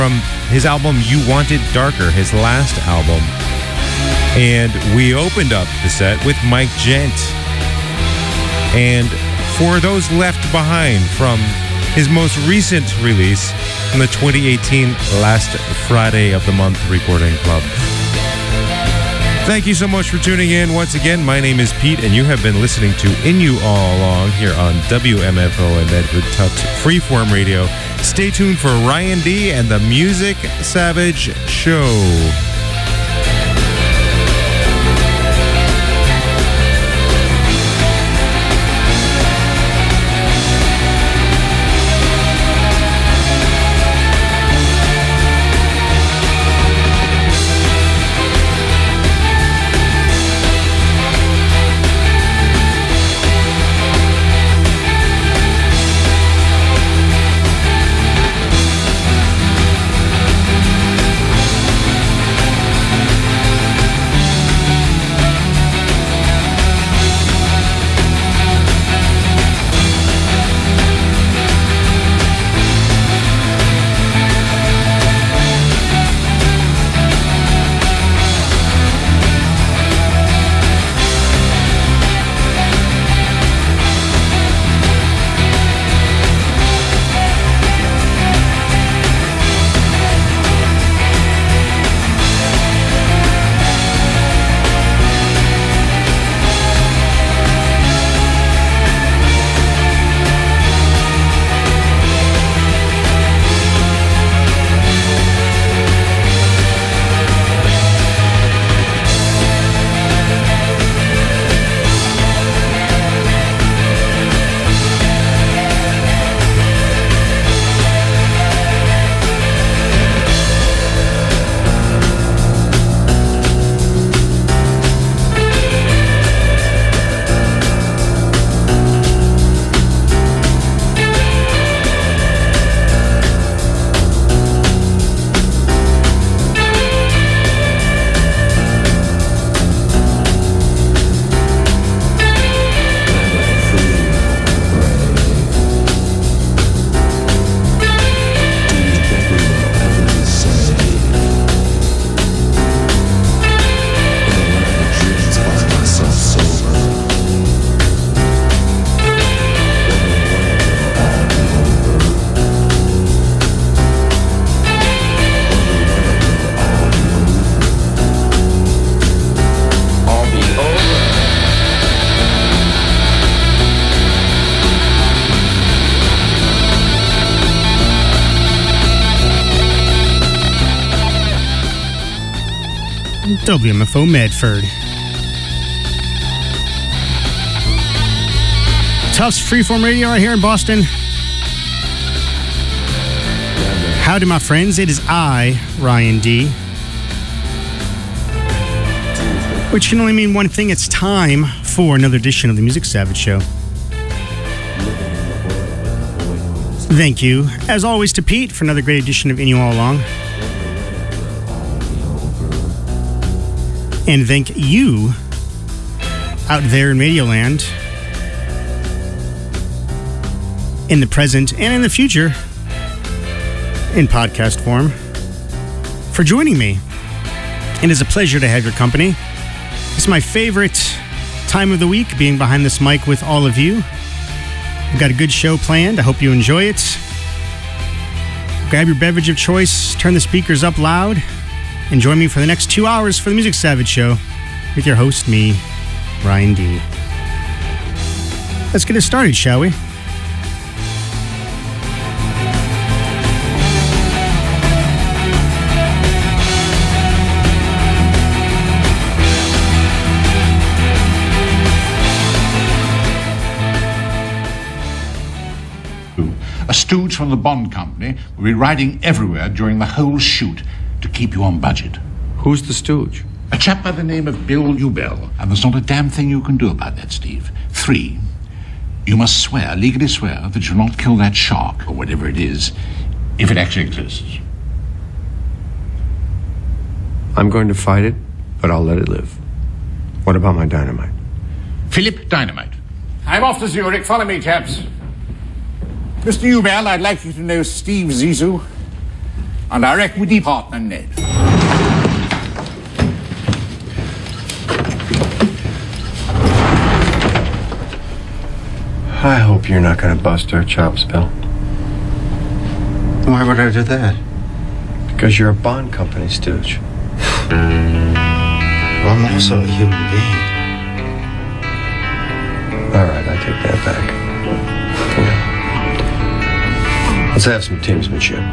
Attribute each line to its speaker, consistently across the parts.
Speaker 1: from his album You Want It Darker, his last album. And we opened up the set with Mike Gent. And For Those Left Behind from his most recent release from the 2018 Last Friday of the Month Recording Club. Thank you so much for tuning in. Once again, my name is Pete, and you have been listening to In You All Along here on WMFO and Edward Tufts Freeform Radio. Stay tuned for Ryan D and the Music Savage Show.
Speaker 2: WMFO Medford. Tufts Freeform Radio right here in Boston. Howdy, my friends. It is I, Ryan D. Which can only mean one thing. It's time for another edition of the Music Savage Show. Thank you, as always, to Pete for another great edition of In You All Along. And thank you out there in Radioland, in the present and in the future, in podcast form, for joining me. It is a pleasure to have your company. It's my favorite time of the week, being behind this mic with all of you. We've got a good show planned. I hope you enjoy it. Grab your beverage of choice, turn the speakers up loud, and join me for the next 2 hours for the Music Savage Show with your host, me, Ryan D. Let's get it started, shall we?
Speaker 3: A stooge from the Bond Company will be riding everywhere during the whole shoot to keep you on budget.
Speaker 4: Who's the stooge?
Speaker 3: A chap by the name of Bill Ubell. And there's not a damn thing you can do about that, Steve. 3, you must swear, legally swear, that you'll not kill that shark, or whatever it is, if it actually exists.
Speaker 4: I'm going to fight it, but I'll let it live. What about my dynamite?
Speaker 3: Philip Dynamite.
Speaker 5: I'm off to Zurich. Follow me, chaps. Mr. Ubell, I'd like you to know Steve Zissou. and our equity partner, Ned.
Speaker 4: I hope you're not going to bust our chops, Bill.
Speaker 6: Why would I do that?
Speaker 4: Because you're a bond company stooge.
Speaker 6: Well, I'm also a human being.
Speaker 4: All right, I take that back. Yeah. Let's have some teamsmanship.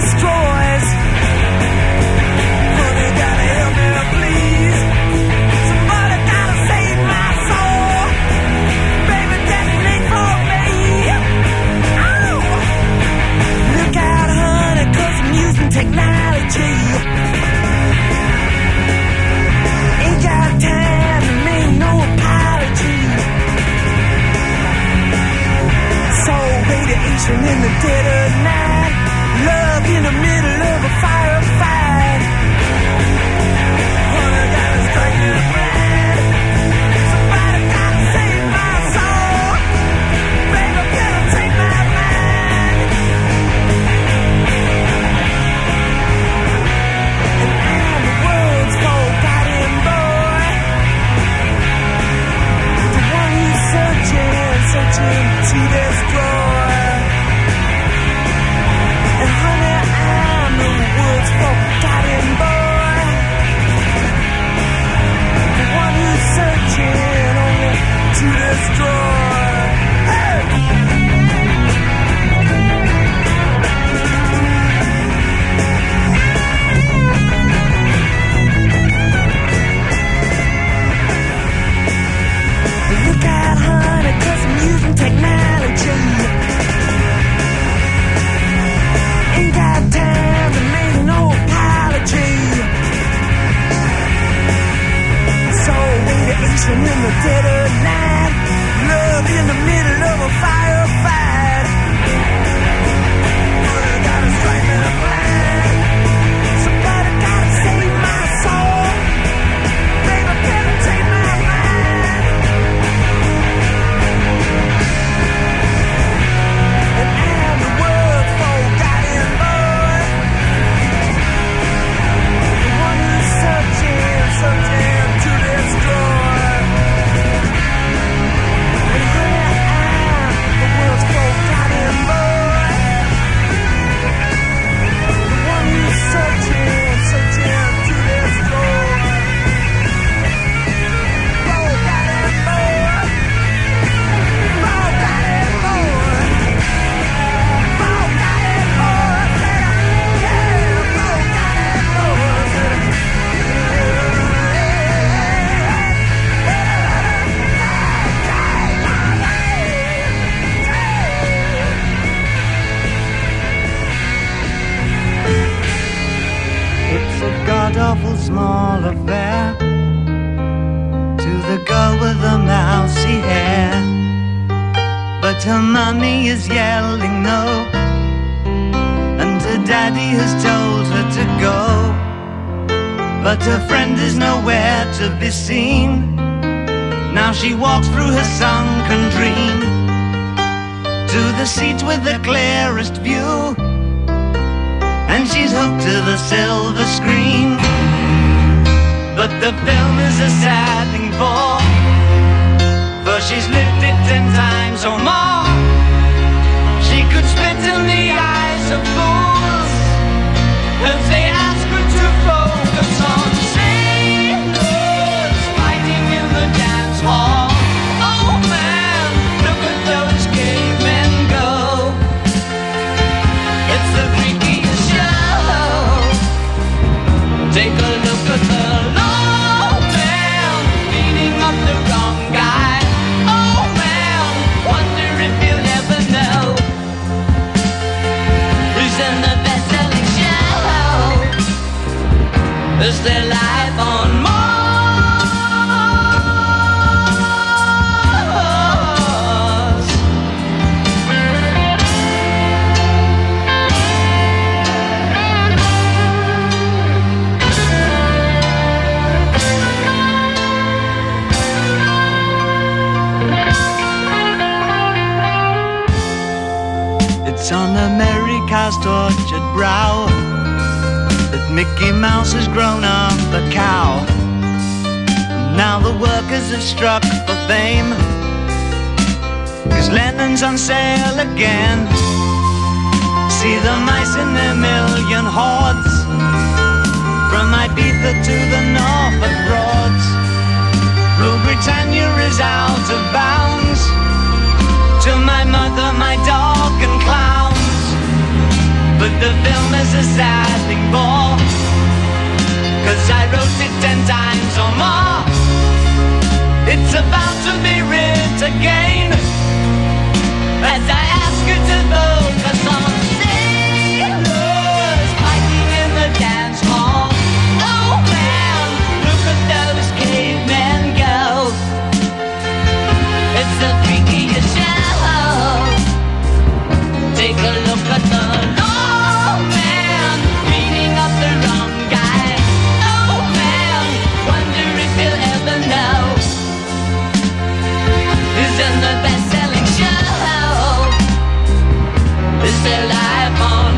Speaker 7: destroys. Honey, gotta help me, please. Somebody gotta save my soul. Baby, detonate for me. Oh! Look out, honey, 'cause I'm using technology. Ain't got time to make no apology. So radiation in the dead of night, love in the middle of a firefight. Honey, gotta strike me blind. Somebody gotta save my soul. Baby, better take my mind. And I'm the world's forgotten boy, the one who's searching to destroy. And honey, I'm the world's forgotten boy, the one who's searching only to destroy. Hey! Look out, honey, 'cause I'm using technology. Ain't got time to make no apology. So radiation in the dead of night, love in the middle of a firefight. Honey, gotta strike me blind. Somebody gotta save my soul. Baby, better take my mind. And I'm the world's forgotten boy, the one who's searching to destroy. And honey, I'm the world's forgotten boy, the one who's searching to destroy. Forgotten boy, forgotten boy. It's a god-awful small affair to the girl with the mousy hair, but her mummy is yelling no, and her daddy has told her to go. But her friend is nowhere to be seen. Now she walks through her sunken dream to the seat with the clearest view, and she's hooked to the silver screen. But the film is a sad thing for she's lived it 10 times or more. She could spit in the eyes of fools if they ask her to focus on sailors fighting in the dance hall. Oh man, look at those cavemen go. It's the freakiest show. Take a look at the low man beating up the wrong guy. Oh man, wonder if you'll ever know who's in the best-selling show. Is there life on Mars? It's on America's tortured brow that Mickey Mouse has grown up a cow. And now the workers have struck for fame, 'cause Lennon's on sale again. See the mice in their million hordes, from Ibiza to the Norfolk Broads. Rule Britannia is out of bounds, to my mother, my dog and clowns. But the film is a sad thing more, 'cause I wrote it 10 times or more. It's about to be written again, as I ask you to vote for some sailors fighting in the dance hall. Oh man, look at those cavemen go. It's the freakiest show. Take a look at the long man beating up the wrong guy. Oh man, wonder if he'll ever know. He's in the best-selling show. Is there life on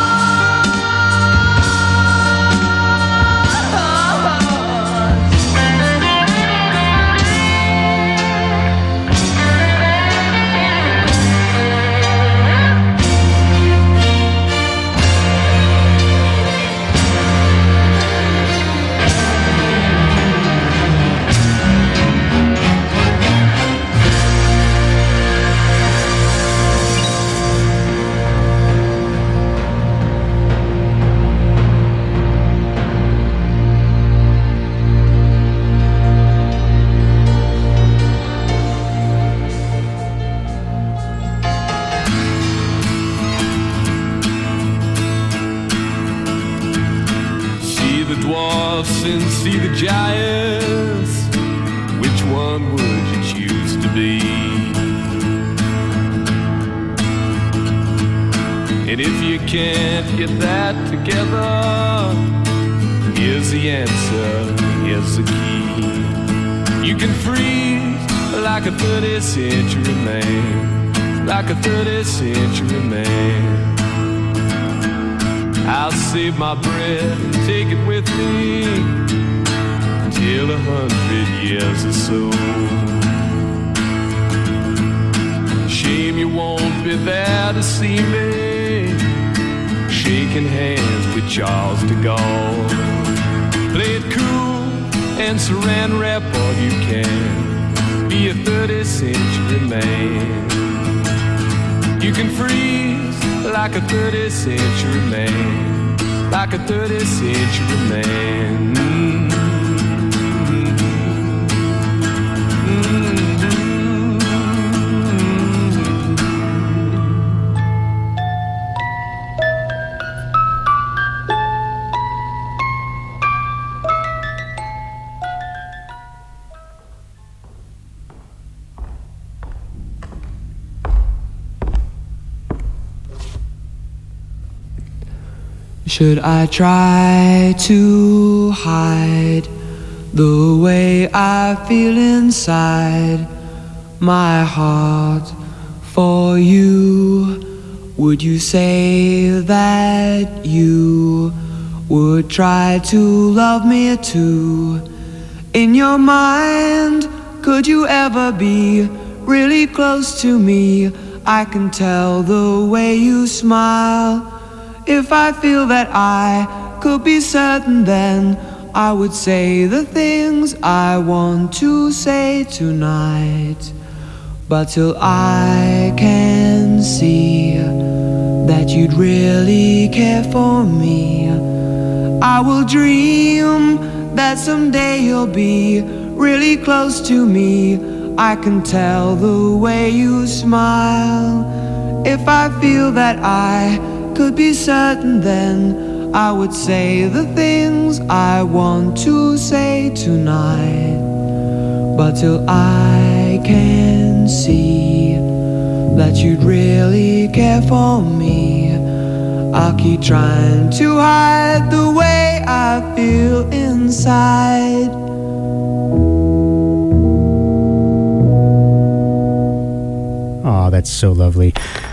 Speaker 8: and see the giants. Which one would you choose to be? And if you can't get that together, here's the answer, here's the key. You can freeze like a 30th century man, like a 30th century man. I'll save my breath and take it with me till 100 years or so. Shame you won't be there to see me shaking hands with Charles de Gaulle. Play it cool and saran wrap all you can. Be a 30th century man. You can freeze like a 30th century man, like a 30th century man.
Speaker 9: Should I try to hide the way I feel inside my heart for you? Would you say that you would try to love me too? In your mind, could you ever be really close to me? I can tell the way you smile. If I feel that I could be certain, then I would say the things I want to say tonight. But till I can see that you'd really care for me, I will dream that someday you'll be really close to me. I can tell the way you smile. If I feel that I could be certain, then I would say the things I want to say tonight. But till I can see that you'd really care for me, I'll keep trying to hide the way I feel inside.
Speaker 2: Oh, that's so lovely.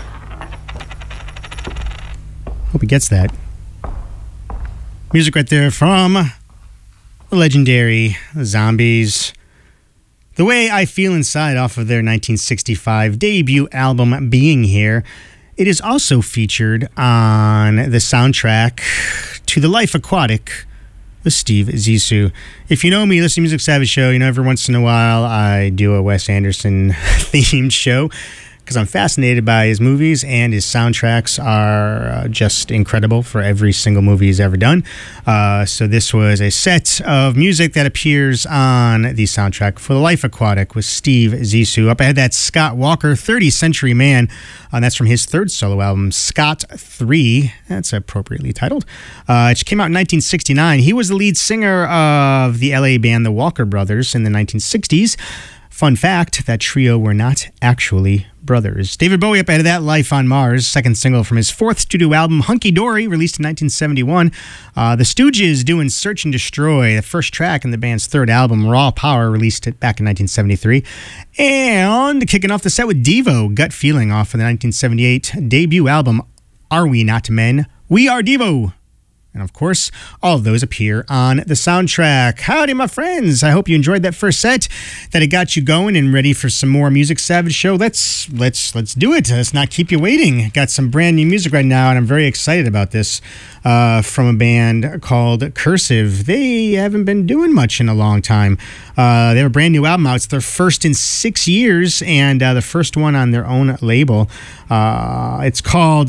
Speaker 2: Hope he gets that. Music right there from the legendary Zombies. The Way I Feel Inside off of their 1965 debut album, Being Here. It is also featured on the soundtrack to The Life Aquatic with Steve Zissou. If you know me, listen to Music Savage Show, you know every once in a while I do a Wes Anderson themed show, because I'm fascinated by his movies, and his soundtracks are just incredible for every single movie he's ever done. So this was a set of music that appears on the soundtrack for The Life Aquatic with Steve Zissou. Up ahead, that's Scott Walker, 30th Century Man. That's from his third solo album, Scott 3. That's appropriately titled. It came out in 1969. He was the lead singer of the LA band The Walker Brothers in the 1960s. Fun fact, that trio were not actually brothers. David Bowie up ahead of that, Life on Mars, second single from his fourth studio album, Hunky Dory, released in 1971. The Stooges doing Search and Destroy, the first track in the band's third album, Raw Power, released it back in 1973. And kicking off the set with Devo, Gut Feeling, off of the 1978 debut album, Are We Not Men? We Are Devo. And of course, all of those appear on the soundtrack. Howdy, my friends. I hope you enjoyed that first set, that it got you going and ready for some more Music Savage show. Let's do it. Let's not keep you waiting. Got some brand new music right now, and I'm very excited about this from a band called Cursive. They haven't been doing much in a long time. They have a brand new album out. It's their first in 6 years, and the first one on their own label. It's called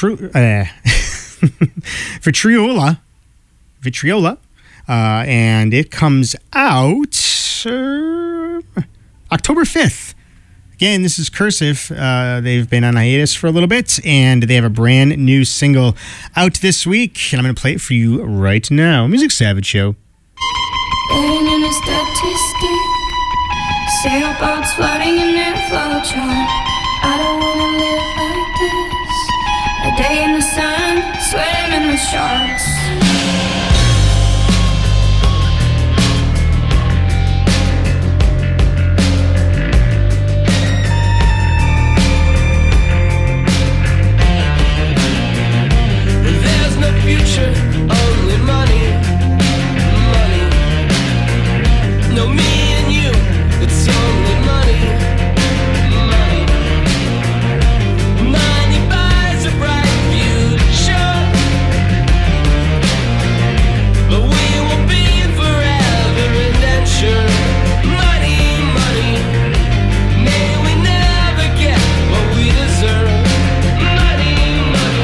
Speaker 2: Vitriola, and it comes out October 5th. Again, this is Cursive. They've been on hiatus for a little bit, and they have a brand new single out this week, and I'm going to play it for you right now. Music Savage Show.
Speaker 10: Living in a statistic, sailboats floating in their flow chart. I don't want to live like this. A day in the sun, swimming with sharks.
Speaker 8: There's no future, only money, money. No me and you, it's only money, money. Money buys a bright future, but we will be forever indentured. Money, money, may we never get what we deserve. Money, money.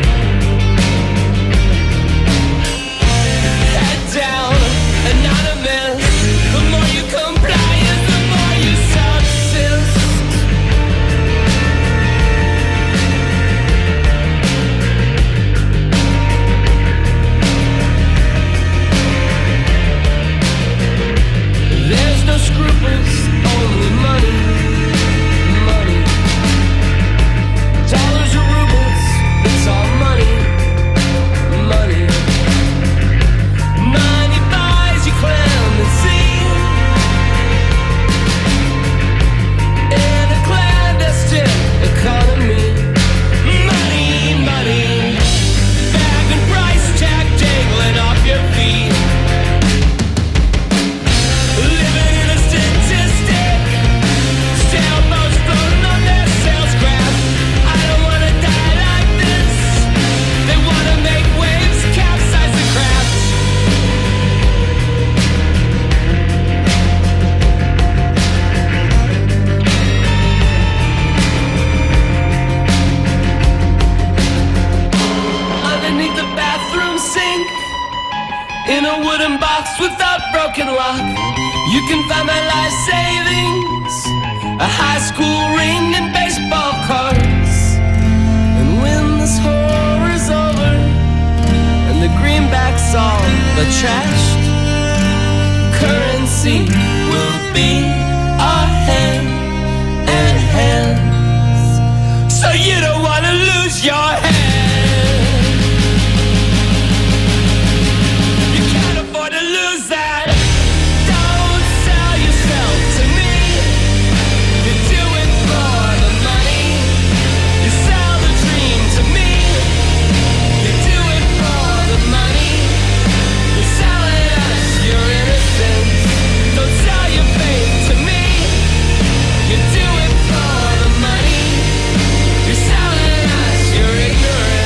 Speaker 8: Head down, anonymous. The more you comply, the more you subsist. There's no scruples, only money, money. Dollars or rubles, it's all money, money. Money buys you clemency in a clandestine economy. Money, money. Bag and price tag dangling off your feet. Living in a statistic, sailboats floating on their sails craft. I don't wanna die like this. They wanna make waves, capsize the craft. Underneath the bathroom sink, in a wooden box without broken lock, you can find my life savings, a high school ring and baseball cards. And when this horror is over and the greenbacks all are trashed, currency will be our hand and hands. So you don't wanna lose your hand. You can't afford to lose that. Don't sell yourself to me. You do it for the money. You sell the dream to me. You do it for the money. You're selling us your innocence. Don't sell your faith to me. You do it for the money. You're selling us your ignorance.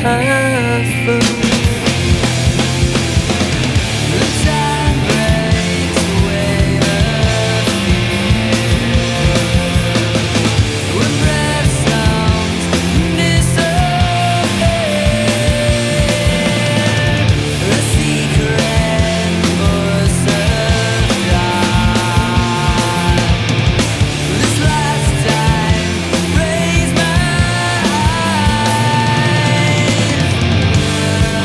Speaker 9: half of the time breaks away the fear when breath sounds disappear. The secret voice of God. This last time, raise my eyes.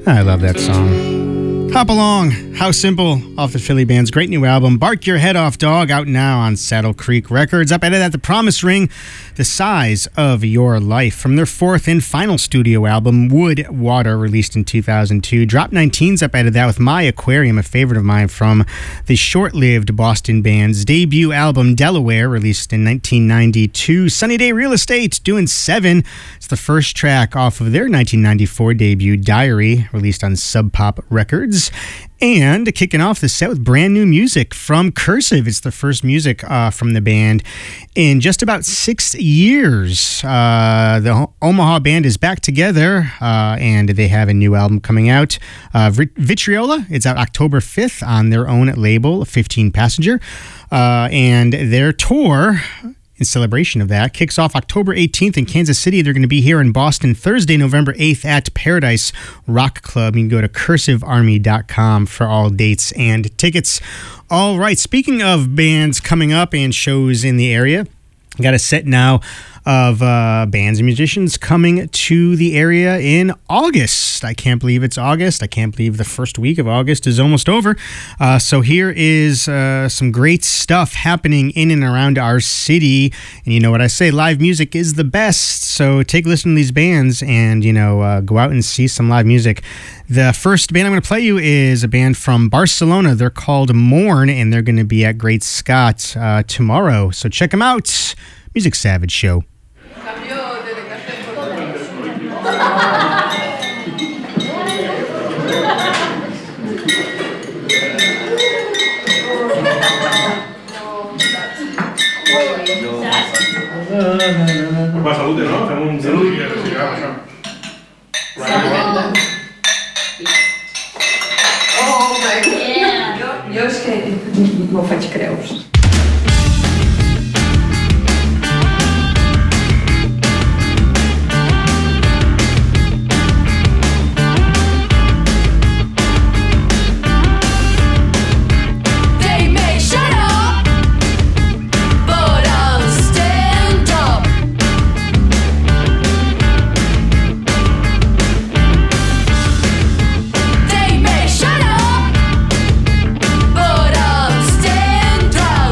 Speaker 2: I love that song. Hop Along, How Simple, off the Philly Band's great new album, Bark Your Head Off Dog, out now on Saddle Creek Records. Up ahead at The Promise Ring, The Size of Your Life, from their fourth and final studio album, Wood Water, released in 2002. Drop 19's up ahead of that with My Aquarium, a favorite of mine from the short-lived Boston band's debut album, Delaware, released in 1992. Sunny Day Real Estate, doing 7. It's the first track off of their 1994 debut, Diary, released on Sub Pop Records. And kicking off the set with brand new music from Cursive. It's the first music from the band in just about 6 years. The Omaha band is back together, and they have a new album coming out. Vitriola, it's out October 5th on their own label, 15 Passenger. And their tour, in celebration of that, kicks off October 18th in Kansas City. They're going to be here in Boston Thursday, November 8th at Paradise Rock Club. You can go to cursivearmy.com for all dates and tickets. All right, speaking of bands coming up and shows in the area, I got a set now of bands and musicians coming to the area in August. I can't believe it's August. I can't believe the first week of August is almost over. So here is some great stuff happening in and around our city. And you know what I say, live music is the best. So take a listen to these bands and, go out and see some live music. The first band I'm going to play you is a band from Barcelona. They're called Mourn, and they're going to be at Great Scott tomorrow. So check them out. Music Savage Show.
Speaker 11: Por salute, no? Fem un salut i respirem això.
Speaker 12: Oh my God! Jo és que m'ho faig creus.
Speaker 13: Shut up, but I'll stand up.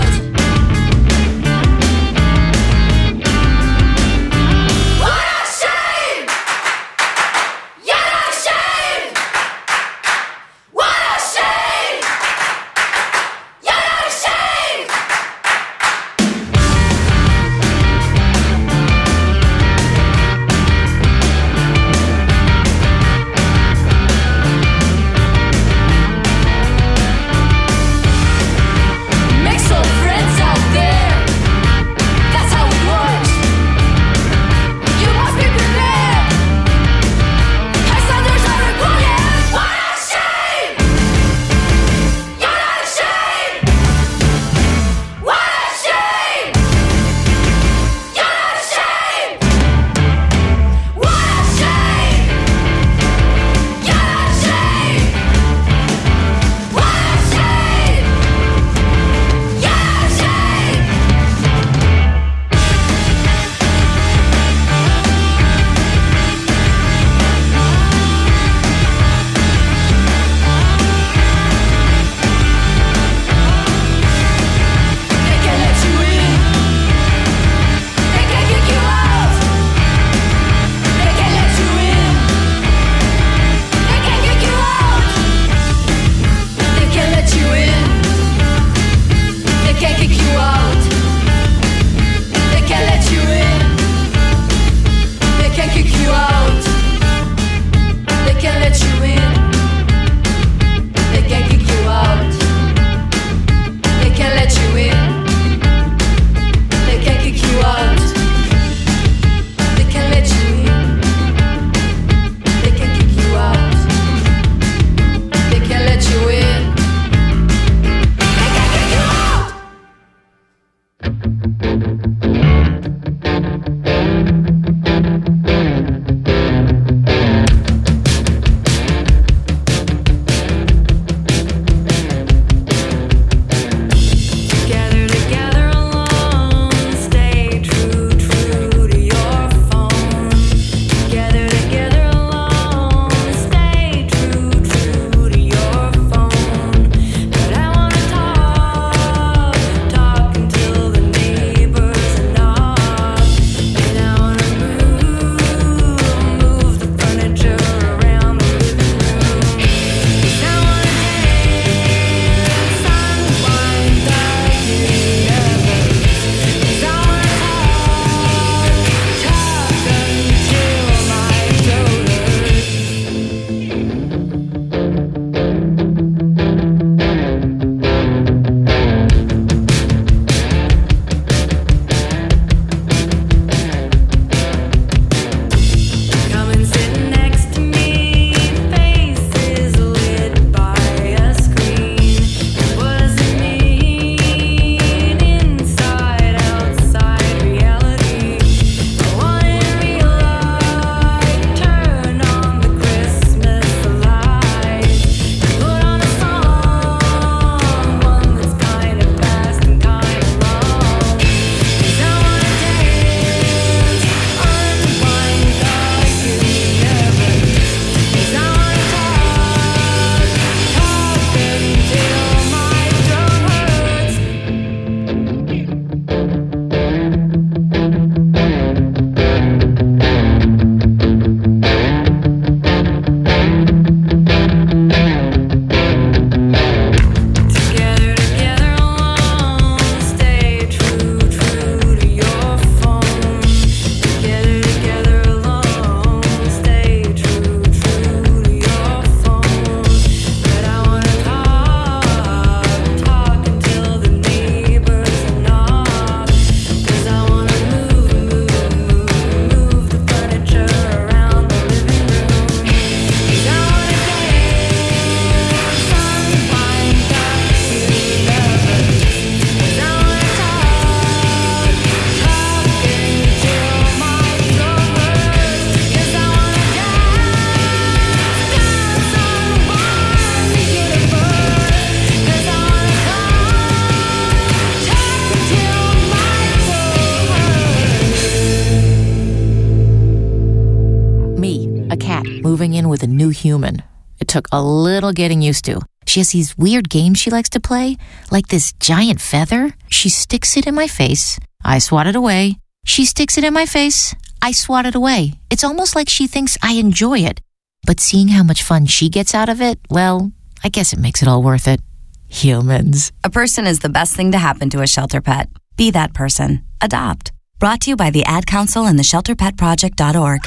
Speaker 13: moving in with a new human. It took a little getting used to. She has these weird games she likes to play, like this giant feather. She sticks it in my face. I swat it away. She sticks it in my face. I swat it away. It's almost like she thinks I enjoy it. But seeing how much fun she gets out of it, well, I guess it makes it all worth it. Humans.
Speaker 14: A person is the best thing to happen to a shelter pet. Be that person. Adopt. Brought to you by the Ad Council and the ShelterPetProject.org.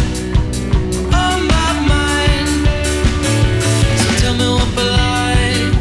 Speaker 15: Tell me what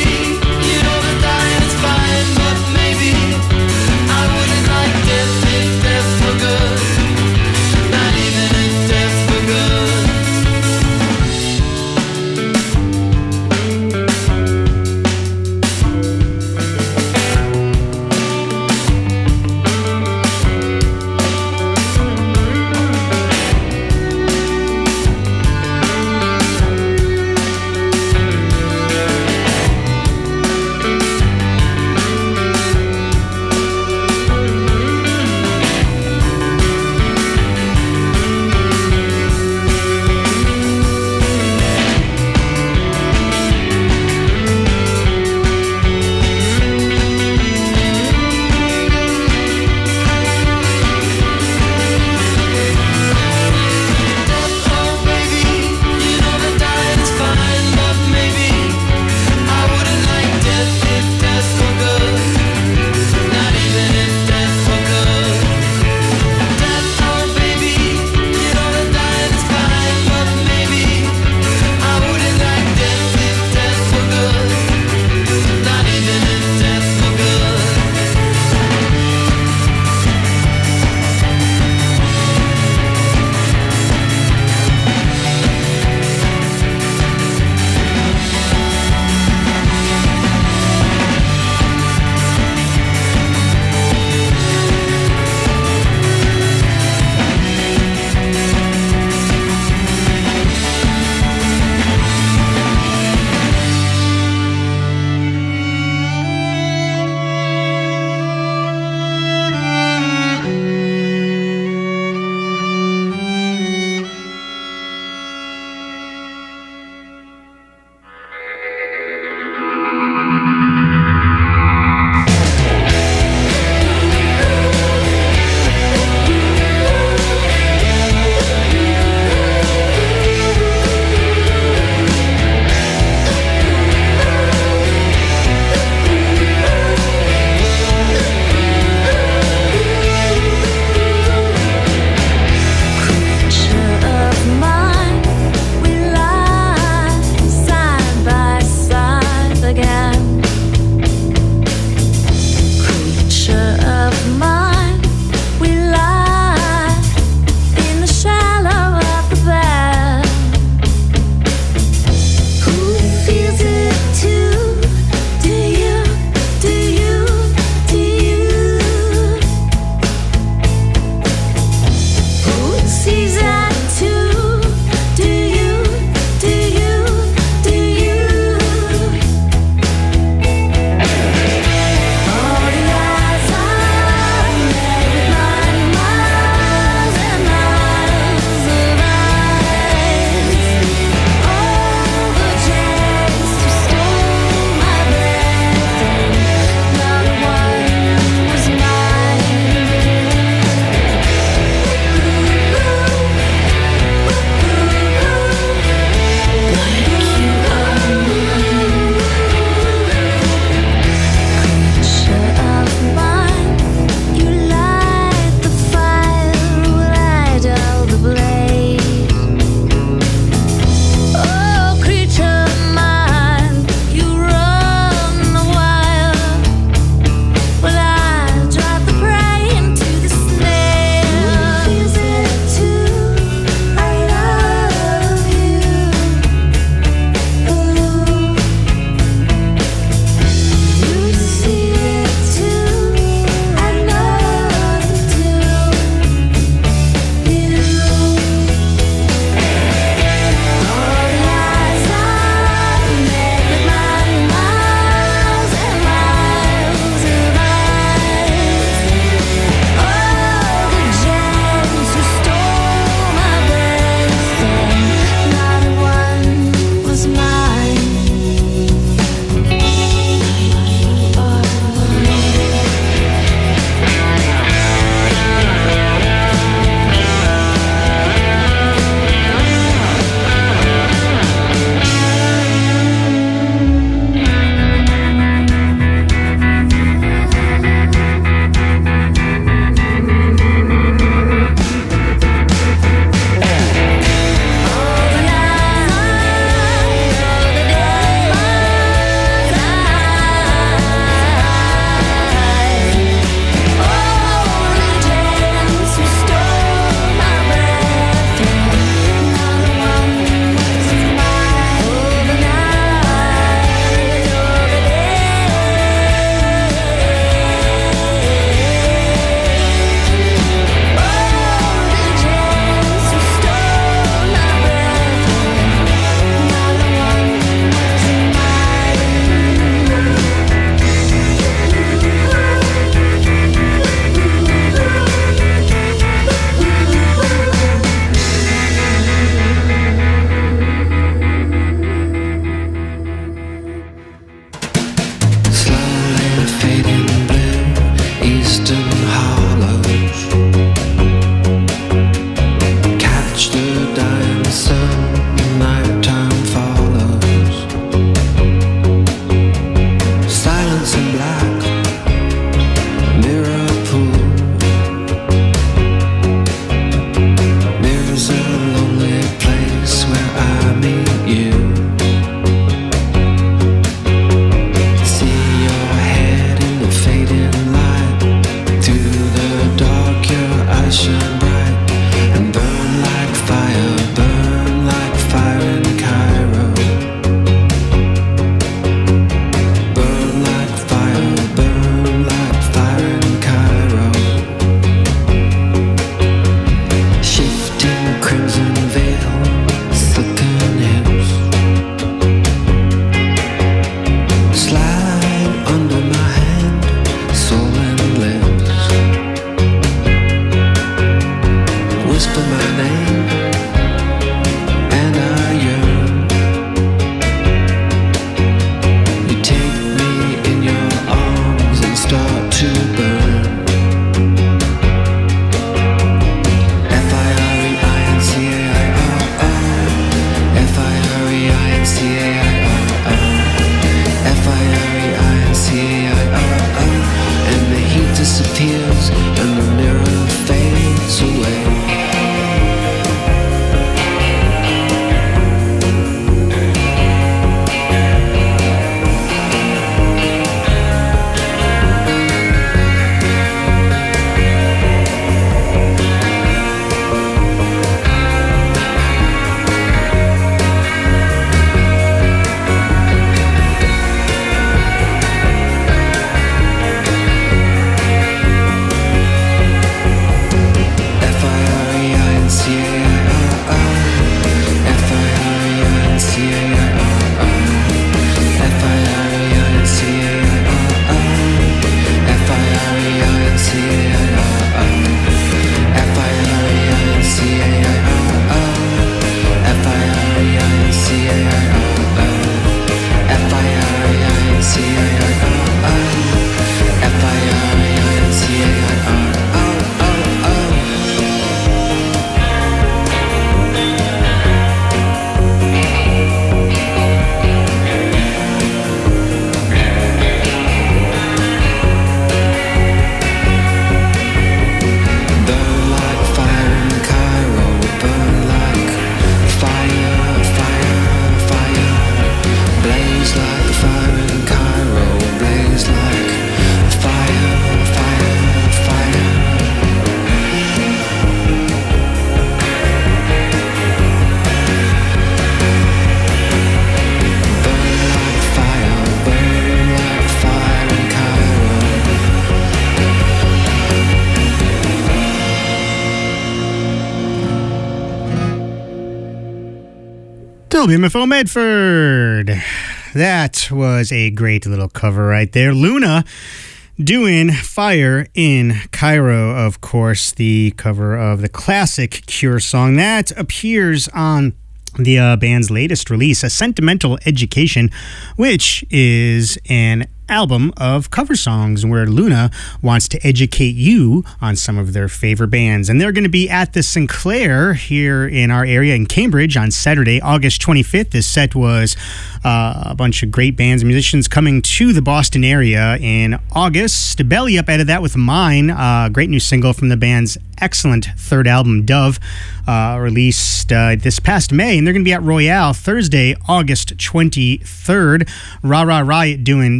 Speaker 2: WMFO Medford. That was a great little cover right there. Luna doing Fire in Cairo, of course, the cover of the classic Cure song that appears on the band's latest release, A Sentimental Education, which is an album of cover songs where Luna wants to educate you on some of their favorite bands. And they're going to be at the Sinclair here in our area in Cambridge on Saturday, August 25th. This set was a bunch of great bands and musicians coming to the Boston area in August. Belly Up added that with Mine, a great new single from the band's excellent third album, Dove, released this past May. And they're going to be at Royale Thursday, August 23rd. Ra Ra Riot doing